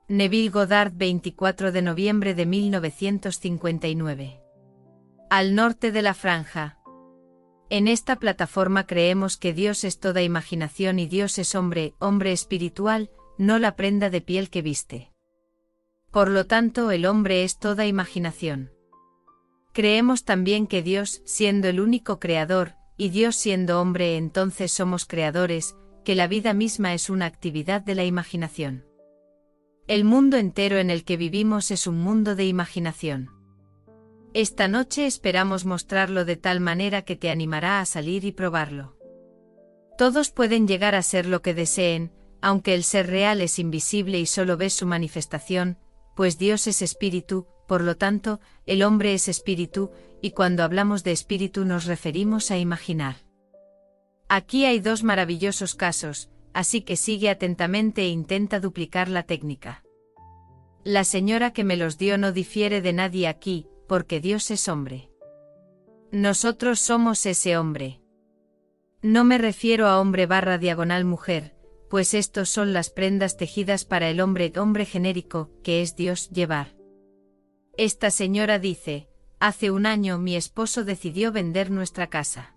Neville Goddard, 24 de noviembre de 1959. Al norte de la franja. En esta plataforma creemos que Dios es toda imaginación y Dios es hombre, hombre espiritual, no la prenda de piel que viste. Por lo tanto, el hombre es toda imaginación. Creemos también que Dios, siendo el único creador, y Dios siendo hombre, entonces somos creadores, que la vida misma es una actividad de la imaginación. El mundo entero en el que vivimos es un mundo de imaginación. Esta noche esperamos mostrarlo de tal manera que te animará a salir y probarlo. Todos pueden llegar a ser lo que deseen, aunque el ser real es invisible y solo ves su manifestación, pues Dios es espíritu, por lo tanto, el hombre es espíritu, y cuando hablamos de espíritu nos referimos a imaginar. Aquí hay dos maravillosos casos, así que sigue atentamente e intenta duplicar la técnica. La señora que me los dio no difiere de nadie aquí, porque Dios es hombre. Nosotros somos ese hombre. No me refiero a hombre/mujer, pues estos son las prendas tejidas para el hombre genérico, que es Dios llevar. Esta señora dice, hace un año mi esposo decidió vender nuestra casa.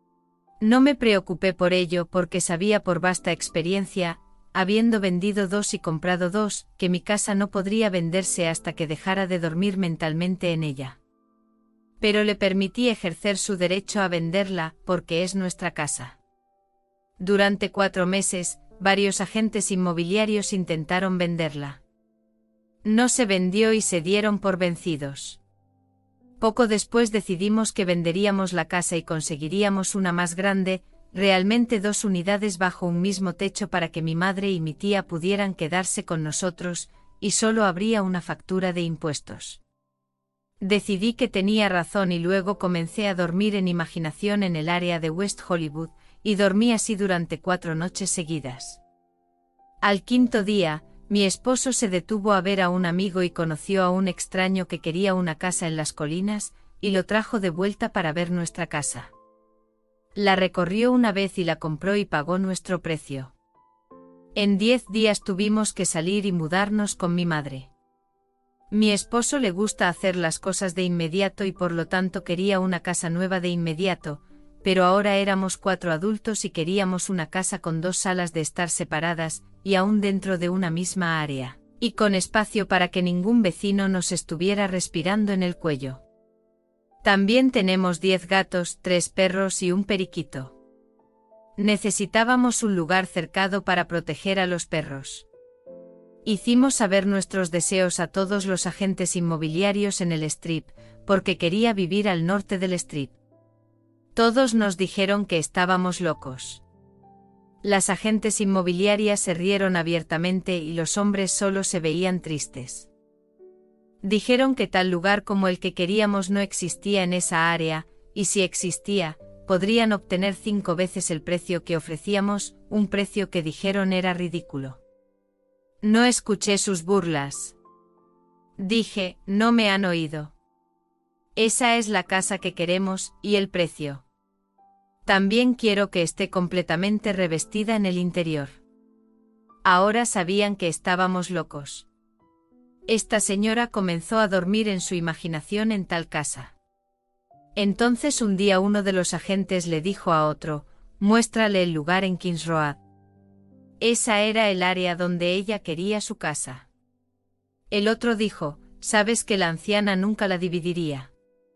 No me preocupé por ello porque sabía por vasta experiencia, habiendo vendido 2 y comprado 2, que mi casa no podría venderse hasta que dejara de dormir mentalmente en ella. Pero le permití ejercer su derecho a venderla, porque es nuestra casa. Durante 4 meses, varios agentes inmobiliarios intentaron venderla. No se vendió y se dieron por vencidos. Poco después decidimos que venderíamos la casa y conseguiríamos una más grande, realmente 2 unidades bajo un mismo techo para que mi madre y mi tía pudieran quedarse con nosotros, y solo habría una factura de impuestos. Decidí que tenía razón y luego comencé a dormir en imaginación en el área de West Hollywood, y dormí así durante 4 noches seguidas. Al 5.º día, mi esposo se detuvo a ver a un amigo y conoció a un extraño que quería una casa en las colinas, y lo trajo de vuelta para ver nuestra casa. La recorrió una vez y la compró y pagó nuestro precio. En 10 días tuvimos que salir y mudarnos con mi madre. Mi esposo le gusta hacer las cosas de inmediato y por lo tanto quería una casa nueva de inmediato, pero ahora éramos 4 adultos y queríamos una casa con 2 salas de estar separadas, y aún dentro de una misma área, y con espacio para que ningún vecino nos estuviera respirando en el cuello. También tenemos 10 gatos, 3 perros y un periquito. Necesitábamos un lugar cercado para proteger a los perros. Hicimos saber nuestros deseos a todos los agentes inmobiliarios en el Strip, porque quería vivir al norte del Strip. Todos nos dijeron que estábamos locos. Las agentes inmobiliarias se rieron abiertamente y los hombres solo se veían tristes. Dijeron que tal lugar como el que queríamos no existía en esa área, y si existía, podrían obtener 5 veces el precio que ofrecíamos, un precio que dijeron era ridículo. No escuché sus burlas. Dije, no me han oído. Esa es la casa que queremos, y el precio. También quiero que esté completamente revestida en el interior. Ahora sabían que estábamos locos. Esta señora comenzó a dormir en su imaginación en tal casa. Entonces un día uno de los agentes le dijo a otro, muéstrale el lugar en Kings Road. Esa era el área donde ella quería su casa. El otro dijo, sabes que la anciana nunca la dividiría.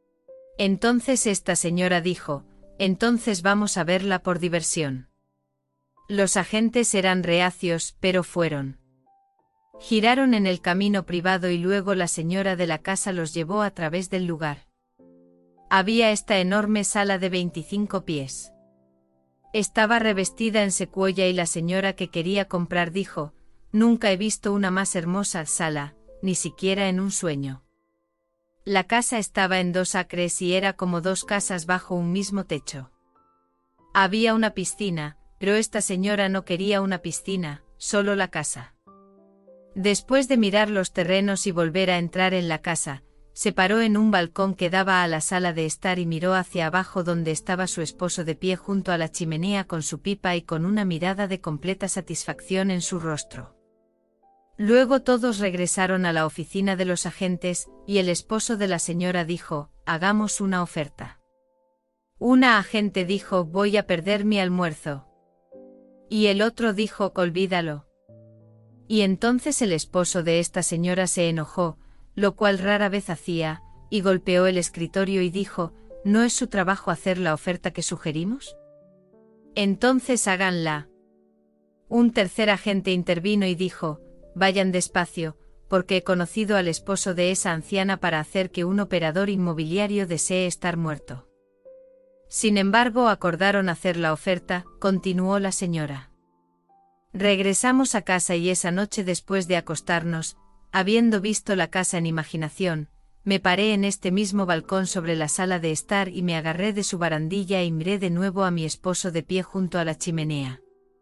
Entonces esta señora dijo, entonces vamos a verla por diversión. Los agentes eran reacios, pero fueron. Giraron en el camino privado y luego la señora de la casa los llevó a través del lugar. Había esta enorme sala de 25 pies. Estaba revestida en secuoya y la señora que quería comprar dijo, nunca he visto una más hermosa sala, ni siquiera en un sueño. La casa estaba en 2 acres y era como 2 casas bajo un mismo techo. Había una piscina, pero esta señora no quería una piscina, solo la casa. Después de mirar los terrenos y volver a entrar en la casa, se paró en un balcón que daba a la sala de estar y miró hacia abajo donde estaba su esposo de pie junto a la chimenea con su pipa y con una mirada de completa satisfacción en su rostro. Luego todos regresaron a la oficina de los agentes, y el esposo de la señora dijo, hagamos una oferta. Una agente dijo, voy a perder mi almuerzo. Y el otro dijo, olvídalo. Y entonces el esposo de esta señora se enojó, lo cual rara vez hacía, y golpeó el escritorio y dijo, ¿no es su trabajo hacer la oferta que sugerimos? Entonces háganla. Un tercer agente intervino y dijo, vayan despacio, porque he conocido al esposo de esa anciana para hacer que un operador inmobiliario desee estar muerto. Sin embargo, acordaron hacer la oferta, continuó la señora. Regresamos a casa y esa noche después de acostarnos, habiendo visto la casa en imaginación, me paré en este mismo balcón sobre la sala de estar y me agarré de su barandilla y miré de nuevo a mi esposo de pie junto a la chimenea.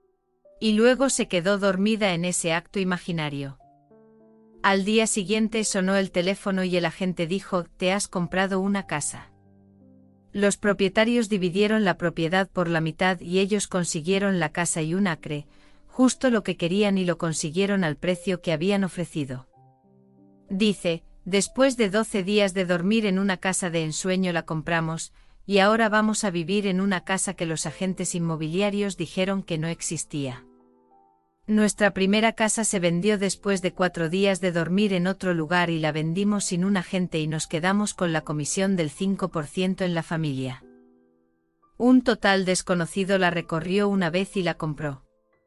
Y luego se quedó dormida en ese acto imaginario. Al día siguiente sonó el teléfono y el agente dijo, te has comprado una casa. Los propietarios dividieron la propiedad por la mitad y ellos consiguieron la casa y un acre, justo lo que querían y lo consiguieron al precio que habían ofrecido. Dice, después de 12 días de dormir en una casa de ensueño la compramos, y ahora vamos a vivir en una casa que los agentes inmobiliarios dijeron que no existía. Nuestra primera casa se vendió después de 4 días de dormir en otro lugar y la vendimos sin un agente y nos quedamos con la comisión del 5% en la familia. Un total desconocido la recorrió una vez y la compró.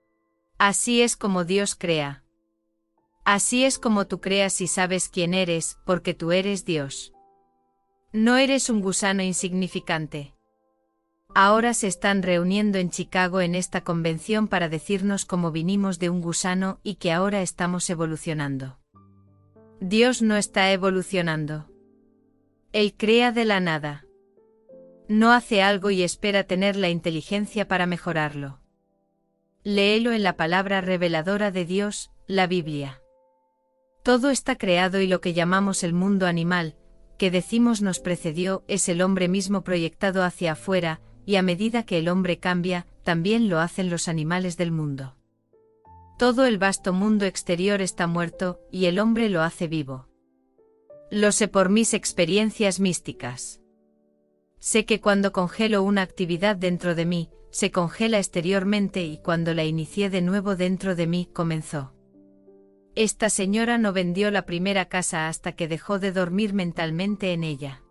Así es como Dios crea. Así es como tú creas y sabes quién eres, porque tú eres Dios. No eres un gusano insignificante. Ahora se están reuniendo en Chicago en esta convención para decirnos cómo vinimos de un gusano y que ahora estamos evolucionando. Dios no está evolucionando. Él crea de la nada. No hace algo y espera tener la inteligencia para mejorarlo. Léelo en la palabra reveladora de Dios, la Biblia. Todo está creado y lo que llamamos el mundo animal, que decimos nos precedió, es el hombre mismo proyectado hacia afuera, y a medida que el hombre cambia, también lo hacen los animales del mundo. Todo el vasto mundo exterior está muerto, y el hombre lo hace vivo. Lo sé por mis experiencias místicas. Sé que cuando congelo una actividad dentro de mí, se congela exteriormente y cuando la inicié de nuevo dentro de mí, comenzó. Esta señora no vendió la primera casa hasta que dejó de dormir mentalmente en ella.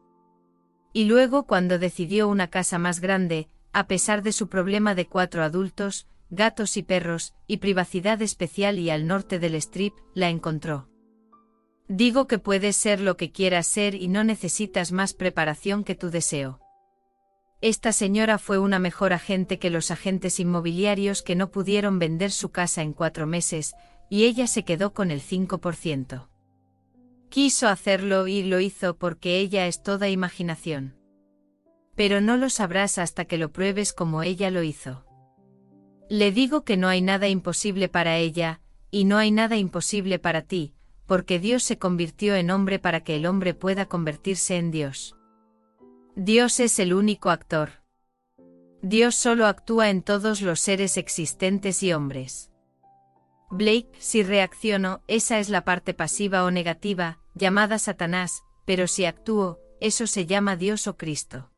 Y luego cuando decidió una casa más grande, a pesar de su problema de 4 adultos, gatos y perros, y privacidad especial y al norte del Strip, la encontró. Digo que puedes ser lo que quieras ser y no necesitas más preparación que tu deseo. Esta señora fue una mejor agente que los agentes inmobiliarios que no pudieron vender su casa en 4 meses, y ella se quedó con el 5%. Quiso hacerlo y lo hizo porque ella es toda imaginación. Pero no lo sabrás hasta que lo pruebes como ella lo hizo. Le digo que no hay nada imposible para ella, y no hay nada imposible para ti, porque Dios se convirtió en hombre para que el hombre pueda convertirse en Dios. Dios es el único actor. Dios solo actúa en todos los seres existentes y hombres. Blake, si reacciono, esa es la parte pasiva o negativa, llamada Satanás, pero si actúo, eso se llama Dios o Cristo.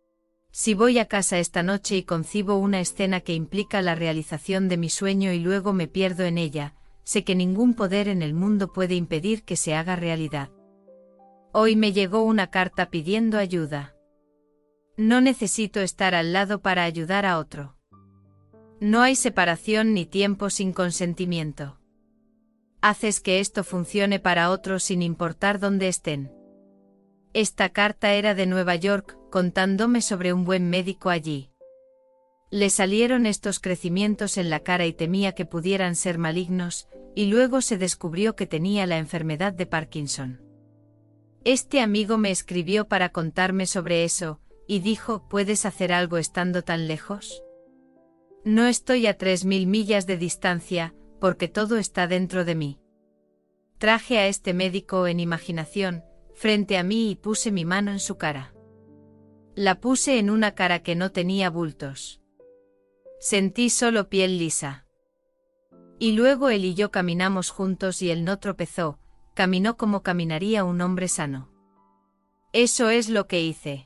Si voy a casa esta noche y concibo una escena que implica la realización de mi sueño y luego me pierdo en ella, sé que ningún poder en el mundo puede impedir que se haga realidad. Hoy me llegó una carta pidiendo ayuda. No necesito estar al lado para ayudar a otro. No hay separación ni tiempo sin consentimiento. Haces que esto funcione para otros sin importar dónde estén. Esta carta era de Nueva York, contándome sobre un buen médico allí. Le salieron estos crecimientos en la cara y temía que pudieran ser malignos, y luego se descubrió que tenía la enfermedad de Parkinson. Este amigo me escribió para contarme sobre eso, y dijo, ¿puedes hacer algo estando tan lejos? No estoy a 3000 millas de distancia, porque todo está dentro de mí. Traje a este médico en imaginación, frente a mí y puse mi mano en su cara. La puse en una cara que no tenía bultos. Sentí solo piel lisa. Y luego él y yo caminamos juntos y él no tropezó, caminó como caminaría un hombre sano. Eso es lo que hice.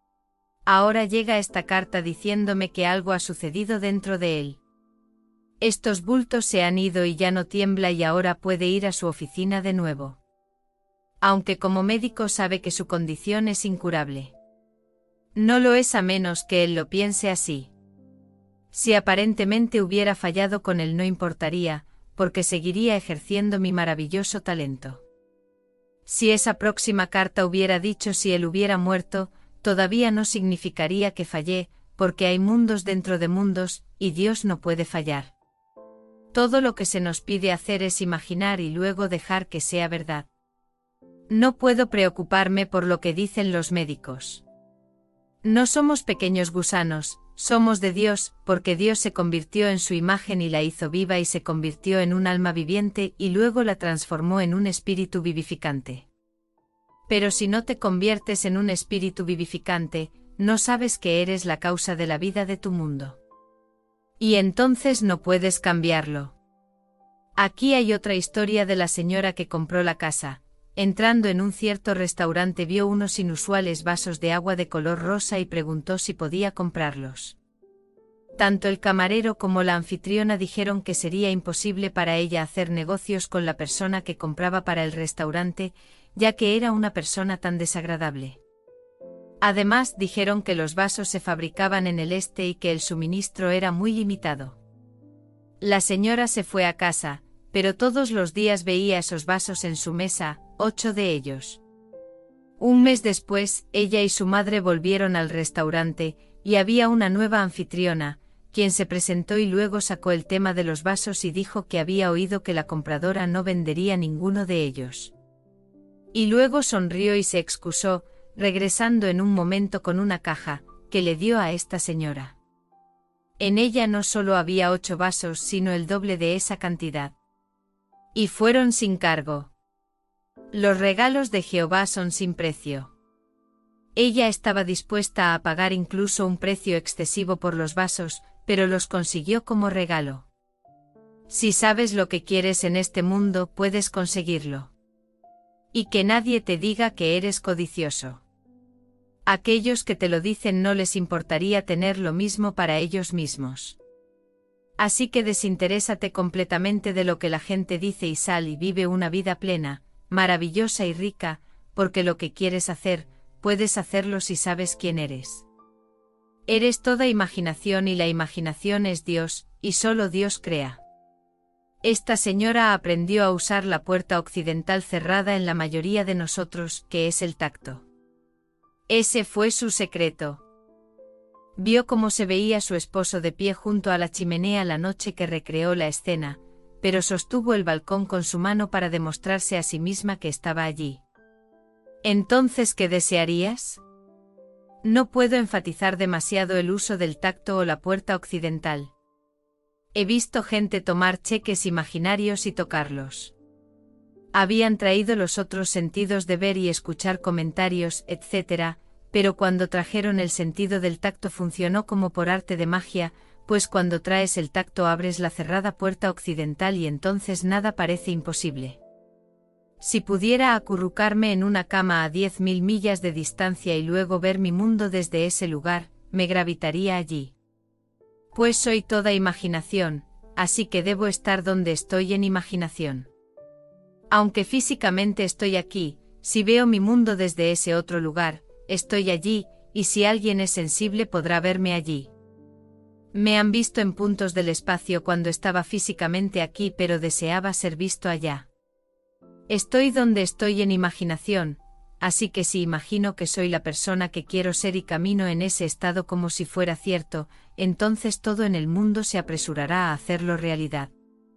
Ahora llega esta carta diciéndome que algo ha sucedido dentro de él. Estos bultos se han ido y ya no tiembla y ahora puede ir a su oficina de nuevo. Aunque como médico sabe que su condición es incurable. No lo es a menos que él lo piense así. Si aparentemente hubiera fallado con él no importaría, porque seguiría ejerciendo mi maravilloso talento. Si esa próxima carta hubiera dicho si él hubiera muerto, todavía no significaría que fallé, porque hay mundos dentro de mundos, y Dios no puede fallar. Todo lo que se nos pide hacer es imaginar y luego dejar que sea verdad. No puedo preocuparme por lo que dicen los médicos. No somos pequeños gusanos, somos de Dios, porque Dios se convirtió en su imagen y la hizo viva y se convirtió en un alma viviente y luego la transformó en un espíritu vivificante. Pero si no te conviertes en un espíritu vivificante, no sabes que eres la causa de la vida de tu mundo. Y entonces no puedes cambiarlo. Aquí hay otra historia de la señora que compró la casa. Entrando en un cierto restaurante vio unos inusuales vasos de agua de color rosa y preguntó si podía comprarlos. Tanto el camarero como la anfitriona dijeron que sería imposible para ella hacer negocios con la persona que compraba para el restaurante, ya que era una persona tan desagradable. Además dijeron que los vasos se fabricaban en el este y que el suministro era muy limitado. La señora se fue a casa, pero todos los días veía esos vasos en su mesa, 8 de ellos. Un mes después, ella y su madre volvieron al restaurante, y había una nueva anfitriona, quien se presentó y luego sacó el tema de los vasos y dijo que había oído que la compradora no vendería ninguno de ellos. Y luego sonrió y se excusó, regresando en un momento con una caja, que le dio a esta señora. En ella no solo había 8 vasos sino el doble de esa cantidad. Y fueron sin cargo. Los regalos de Jehová son sin precio. Ella estaba dispuesta a pagar incluso un precio excesivo por los vasos, pero los consiguió como regalo. Si sabes lo que quieres en este mundo, puedes conseguirlo. Y que nadie te diga que eres codicioso. Aquellos que te lo dicen no les importaría tener lo mismo para ellos mismos. Así que desinterésate completamente de lo que la gente dice y sal y vive una vida plena, maravillosa y rica, porque lo que quieres hacer, puedes hacerlo si sabes quién eres. Eres toda imaginación y la imaginación es Dios, y solo Dios crea. Esta señora aprendió a usar la puerta occidental cerrada en la mayoría de nosotros, que es el tacto. Ese fue su secreto. Vio cómo se veía su esposo de pie junto a la chimenea la noche que recreó la escena, pero sostuvo el balcón con su mano para demostrarse a sí misma que estaba allí. ¿Entonces qué desearías? No puedo enfatizar demasiado el uso del tacto o la puerta occidental. He visto gente tomar cheques imaginarios y tocarlos. Habían traído los otros sentidos de ver y escuchar comentarios, etc., pero cuando trajeron el sentido del tacto funcionó como por arte de magia, pues cuando traes el tacto abres la cerrada puerta occidental y entonces nada parece imposible. Si pudiera acurrucarme en una cama a 10.000 millas de distancia y luego ver mi mundo desde ese lugar, me gravitaría allí. Pues soy toda imaginación, así que debo estar donde estoy en imaginación. Aunque físicamente estoy aquí, si veo mi mundo desde ese otro lugar, estoy allí, y si alguien es sensible podrá verme allí. Me han visto en puntos del espacio cuando estaba físicamente aquí pero deseaba ser visto allá. Estoy donde estoy en imaginación, así que si imagino que soy la persona que quiero ser y camino en ese estado como si fuera cierto, entonces todo en el mundo se apresurará a hacerlo realidad.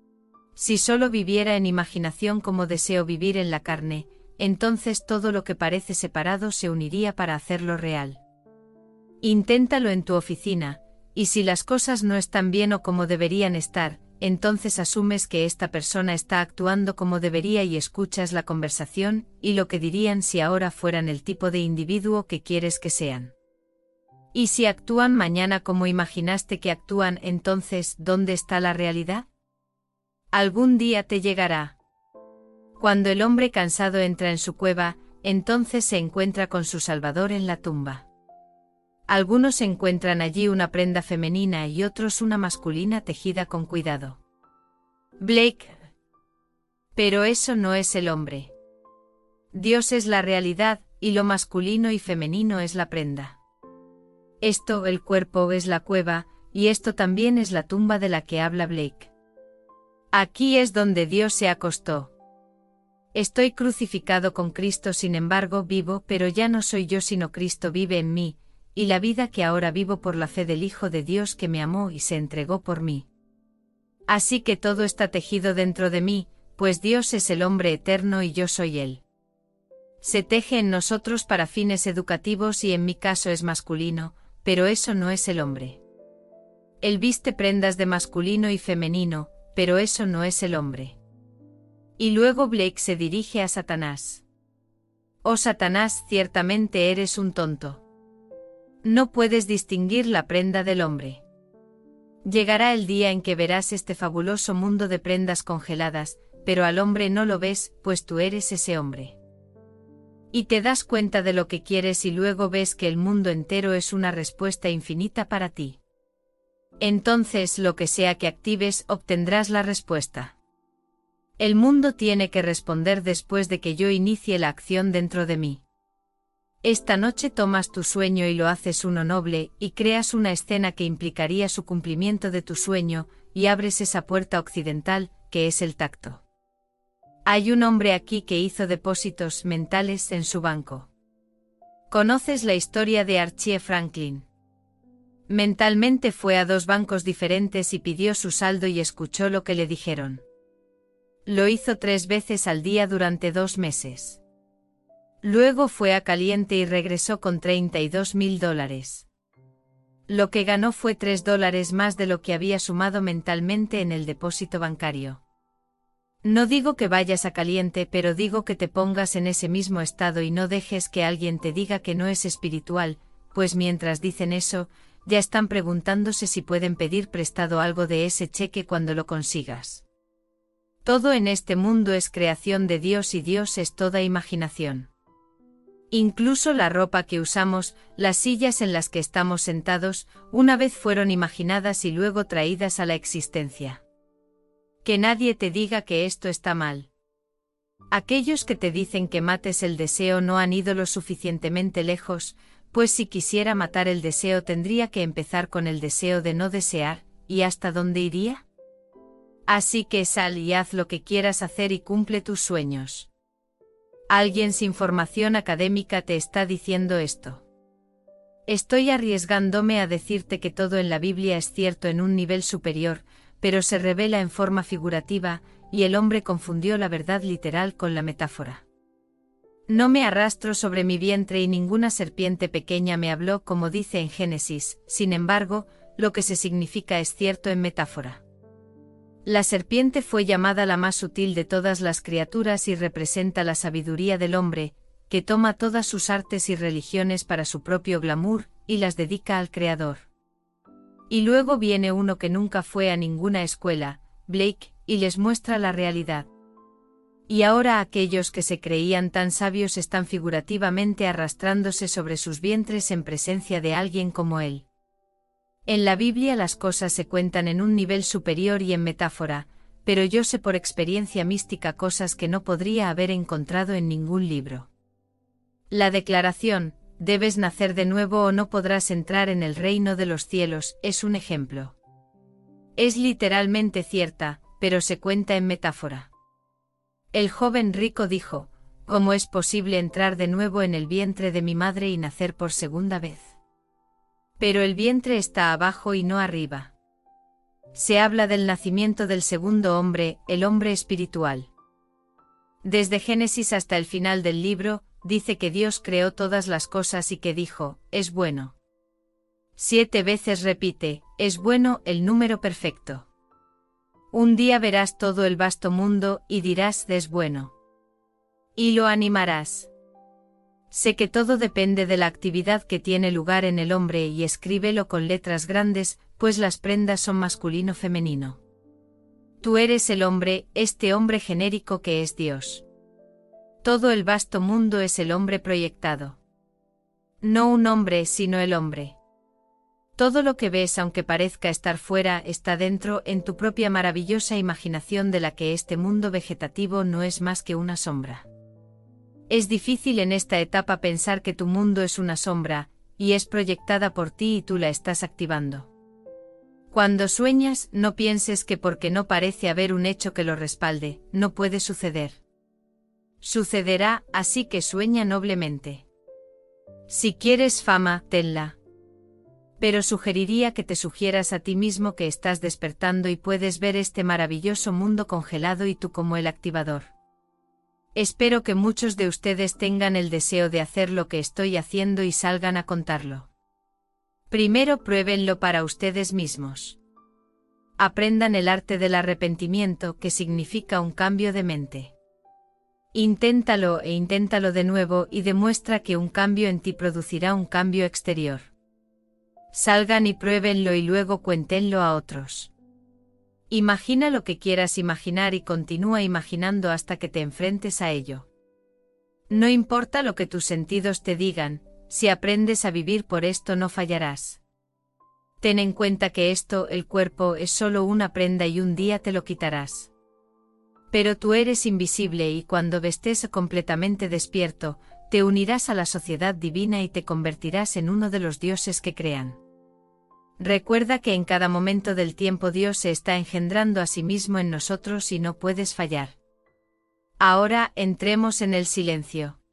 Si solo viviera en imaginación como deseo vivir en la carne, entonces todo lo que parece separado se uniría para hacerlo real. Inténtalo en tu oficina, y si las cosas no están bien o como deberían estar, entonces asumes que esta persona está actuando como debería y escuchas la conversación y lo que dirían si ahora fueran el tipo de individuo que quieres que sean. Y si actúan mañana como imaginaste que actúan, entonces, ¿dónde está la realidad? Algún día te llegará. Cuando el hombre cansado entra en su cueva, entonces se encuentra con su Salvador en la tumba. Algunos encuentran allí una prenda femenina y otros una masculina tejida con cuidado. Blake. Pero eso no es el hombre. Dios es la realidad, y lo masculino y femenino es la prenda. Esto, el cuerpo, es la cueva, y esto también es la tumba de la que habla Blake. Aquí es donde Dios se acostó. Estoy crucificado con Cristo, sin embargo vivo, pero ya no soy yo sino Cristo vive en mí, y la vida que ahora vivo por la fe del Hijo de Dios que me amó y se entregó por mí. Así que todo está tejido dentro de mí, pues Dios es el hombre eterno y yo soy Él. Se teje en nosotros para fines educativos y en mi caso es masculino, pero eso no es el hombre. Él viste prendas de masculino y femenino, pero eso no es el hombre. Y luego Blake se dirige a Satanás. Oh Satanás, ciertamente eres un tonto. No puedes distinguir la prenda del hombre. Llegará el día en que verás este fabuloso mundo de prendas congeladas, pero al hombre no lo ves, pues tú eres ese hombre. Y te das cuenta de lo que quieres y luego ves que el mundo entero es una respuesta infinita para ti. Entonces lo que sea que actives obtendrás la respuesta. El mundo tiene que responder después de que yo inicie la acción dentro de mí. Esta noche tomas tu sueño y lo haces uno noble, y creas una escena que implicaría su cumplimiento de tu sueño, y abres esa puerta occidental, que es el tacto. Hay un hombre aquí que hizo depósitos mentales en su banco. ¿Conoces la historia de Archie Franklin? Mentalmente fue a 2 bancos diferentes y pidió su saldo y escuchó lo que le dijeron. Lo hizo 3 veces al día durante 2 meses. Luego fue a Caliente y regresó con $32,000. Lo que ganó fue $3 más de lo que había sumado mentalmente en el depósito bancario. No digo que vayas a Caliente, pero digo que te pongas en ese mismo estado y no dejes que alguien te diga que no es espiritual, pues mientras dicen eso, ya están preguntándose si pueden pedir prestado algo de ese cheque cuando lo consigas. Todo en este mundo es creación de Dios y Dios es toda imaginación. Incluso la ropa que usamos, las sillas en las que estamos sentados, una vez fueron imaginadas y luego traídas a la existencia. Que nadie te diga que esto está mal. Aquellos que te dicen que mates el deseo no han ido lo suficientemente lejos, pues si quisiera matar el deseo tendría que empezar con el deseo de no desear, ¿y hasta dónde iría? Así que sal y haz lo que quieras hacer y cumple tus sueños. Alguien sin formación académica te está diciendo esto. Estoy arriesgándome a decirte que todo en la Biblia es cierto en un nivel superior, pero se revela en forma figurativa, y el hombre confundió la verdad literal con la metáfora. No me arrastro sobre mi vientre y ninguna serpiente pequeña me habló como dice en Génesis, sin embargo, lo que se significa es cierto en metáfora. La serpiente fue llamada la más sutil de todas las criaturas y representa la sabiduría del hombre, que toma todas sus artes y religiones para su propio glamour, y las dedica al Creador. Y luego viene uno que nunca fue a ninguna escuela, Blake, y les muestra la realidad. Y ahora aquellos que se creían tan sabios están figurativamente arrastrándose sobre sus vientres en presencia de alguien como él. En la Biblia las cosas se cuentan en un nivel superior y en metáfora, pero yo sé por experiencia mística cosas que no podría haber encontrado en ningún libro. La declaración, debes nacer de nuevo o no podrás entrar en el reino de los cielos, es un ejemplo. Es literalmente cierta, pero se cuenta en metáfora. El joven rico dijo, ¿cómo es posible entrar de nuevo en el vientre de mi madre y nacer por segunda vez? Pero el vientre está abajo y no arriba. Se habla del nacimiento del segundo hombre, el hombre espiritual. Desde Génesis hasta el final del libro, dice que Dios creó todas las cosas y que dijo, es bueno. 7 veces repite, es bueno, el número perfecto. Un día verás todo el vasto mundo y dirás, es bueno. Y lo animarás. Sé que todo depende de la actividad que tiene lugar en el hombre y escríbelo con letras grandes, pues las prendas son masculino-femenino. Tú eres el hombre, este hombre genérico que es Dios. Todo el vasto mundo es el hombre proyectado. No un hombre, sino el hombre. Todo lo que ves, aunque parezca estar fuera, está dentro, en tu propia maravillosa imaginación de la que este mundo vegetativo no es más que una sombra. Es difícil en esta etapa pensar que tu mundo es una sombra, y es proyectada por ti y tú la estás activando. Cuando sueñas, no pienses que porque no parece haber un hecho que lo respalde, no puede suceder. Sucederá, así que sueña noblemente. Si quieres fama, tenla. Pero sugeriría que te sugieras a ti mismo que estás despertando y puedes ver este maravilloso mundo congelado y tú como el activador. Espero que muchos de ustedes tengan el deseo de hacer lo que estoy haciendo y salgan a contarlo. Primero pruébenlo para ustedes mismos. Aprendan el arte del arrepentimiento, que significa un cambio de mente. Inténtalo e inténtalo de nuevo y demuestra que un cambio en ti producirá un cambio exterior. Salgan y pruébenlo y luego cuéntenlo a otros. Imagina lo que quieras imaginar y continúa imaginando hasta que te enfrentes a ello. No importa lo que tus sentidos te digan, si aprendes a vivir por esto no fallarás. Ten en cuenta que esto, el cuerpo, es solo una prenda y un día te lo quitarás. Pero tú eres invisible y cuando estés completamente despierto, te unirás a la sociedad divina y te convertirás en uno de los dioses que crean. Recuerda que en cada momento del tiempo Dios se está engendrando a sí mismo en nosotros y no puedes fallar. Ahora entremos en el silencio.